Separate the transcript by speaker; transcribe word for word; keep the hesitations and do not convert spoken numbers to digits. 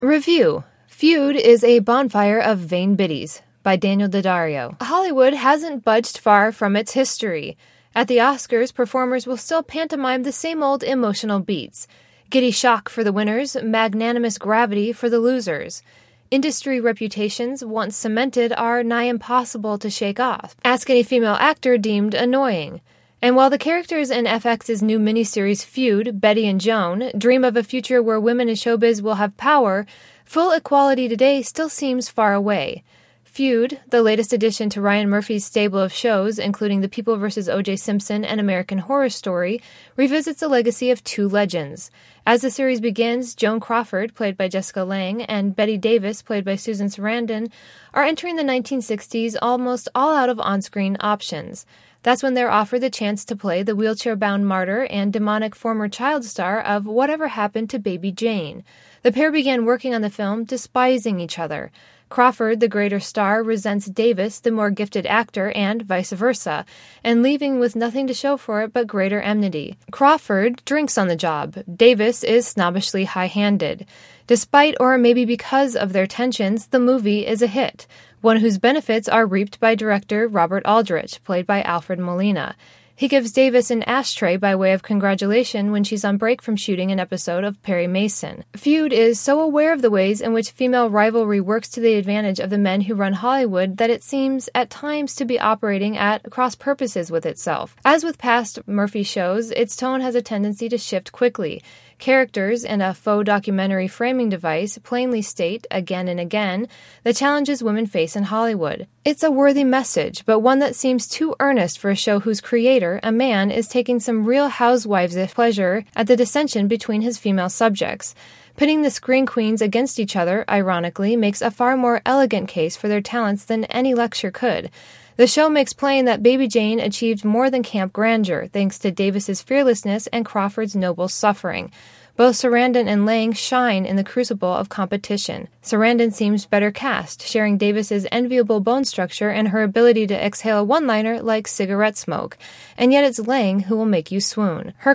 Speaker 1: Review. Feud is a bonfire of vain biddies by Daniel Daddario. Hollywood hasn't budged far from its history. At the Oscars, performers will still pantomime the same old emotional beats. Giddy shock for the winners, magnanimous gravity for the losers. Industry reputations, once cemented, are nigh impossible to shake off. Ask any female actor deemed annoying. And while the characters in F X's new miniseries Feud, Betty and Joan, dream of a future where women in showbiz will have power, full equality today still seems far away. Feud, the latest addition to Ryan Murphy's stable of shows, including The People versus O J Simpson and American Horror Story, revisits the legacy of two legends. As the series begins, Joan Crawford, played by Jessica Lange, and Bette Davis, played by Susan Sarandon, are entering the nineteen sixties almost all out of on-screen options. That's when they're offered the chance to play the wheelchair-bound martyr and demonic former child star of Whatever Happened to Baby Jane. The pair began working on the film despising each other. Crawford, the greater star, resents Davis, the more gifted actor, and vice versa, and leaving with nothing to show for it but greater enmity. Crawford drinks on the job. Davis is snobbishly high-handed. Despite, or maybe because of their tensions, the movie is a hit, one whose benefits are reaped by director Robert Aldrich, played by Alfred Molina. He gives Davis an ashtray by way of congratulation when she's on break from shooting an episode of Perry Mason. Feud is so aware of the ways in which female rivalry works to the advantage of the men who run Hollywood that it seems at times to be operating at cross purposes with itself. As with past Murphy shows, its tone has a tendency to shift quickly. Characters, in a faux documentary framing device, plainly state, again and again, the challenges women face in Hollywood. It's a worthy message, but one that seems too earnest for a show whose creator, a man, is taking some real housewives' pleasure at the dissension between his female subjects. Pitting the screen queens against each other, ironically, makes a far more elegant case for their talents than any lecture could. The show makes plain that Baby Jane achieved more than camp grandeur, thanks to Davis's fearlessness and Crawford's noble suffering. Both Sarandon and Lange shine in the crucible of competition. Sarandon seems better cast, sharing Davis's enviable bone structure and her ability to exhale a one-liner like cigarette smoke. And yet it's Lange who will make you swoon. Her